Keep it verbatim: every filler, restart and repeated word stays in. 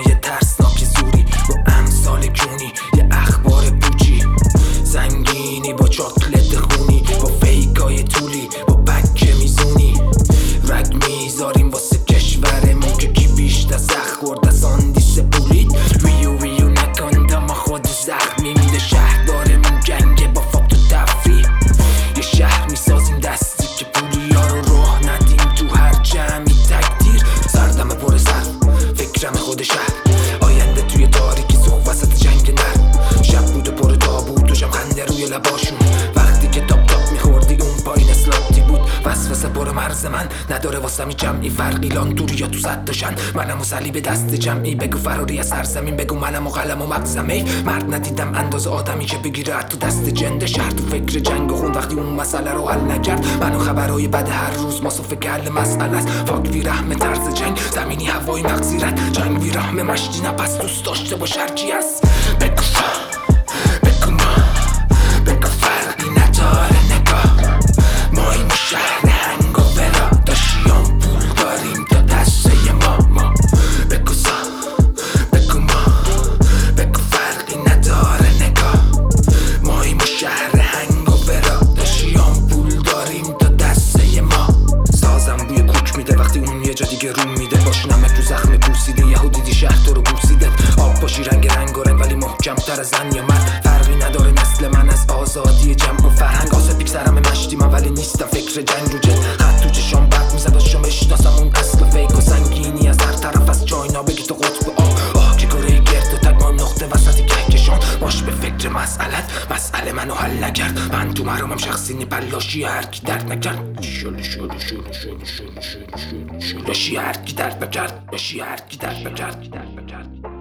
های ترسناک زوری با امثال کونی، یه اخبار پوچی زنگینی با چاکلت خونی، با فیکای طولی با بکه میزونی. رگ میذاریم واسه کشورمون که کی بیشتر سخت خورد از آن دیسه پولید. ریو ریو نکن ما خود زخمی میده شهردارمون جنگه با فاک تو تفریح. یه شهر میسازیم دستی که پولی ها رو راه ندیم تو هر جمعی تکدیر. سردم پر سر فکرم خود شهر، آینده توی تاریکی سوق وسط جنگ نر. شب بود و پر تابوت و خنده روی لباشون، وقتی که تاپ تاپ میخوردی اون پایین اسلاتی بود. وسوسه پر مرز من نداره واسمی جمعی فرقی، لان دوری یا تو صد داشن منم و صلیب دست جمعی. بگو فراری از سرزمین، بگو منم و قلم و مغزمه. مرد ندیدم انداز آدمی که بگیره تو دست جنده شهر. تو فکر جنگ و خون وقتی اون مسئله رو حل نکرد. منو خبرهای بد هر روز ماسو که حل مسئله است. فاک وی رحم طرز جنگ، زمینی هوای مغزیرت. جنگ وی رحم مشتی نپس دوست داشته باش هرچی هست. بگو بگو ما بگو فرقی نداره نگاه. ما این شهر هنگ و ورا داشیان پول داریم تا دسته ما. ما بگو سا بگو ما بگو فرقی نداره نگاه. ما این شهر هنگ و ورا داشیان پول داریم تا دسته ما. سازم بوی کوک میده وقتی اون یه جا دیگه رو میده. باش نمک رو زخم پوسیده، یهو دیدی شهر تو رو بوسیده. آب باشی رنگ رنگ و رنگ ولی محکم تر از زن یا مرد. فرقی نداره نسل من از آزادی جمع و فرهنگ. آسه پیک سرم مشتی من ولی نیستم فکر جنگ رو جد. خط تو چشام بد میزد و شما اشناسم اون اصل فیک و سنگینی از هر طرف از چاینا بگی تو قطب آب. آه که کره گرد و تک ما نقطه وسطی کهکشان. باش به فکر مسئلت مسئله منو حل نکرد. من تو مرامم شخصی نی بلاشی هرکی درد نکرد. شل شل شل شل شل شل شل شل هرکی درد نکرد. باشی هرکی درد نکرد.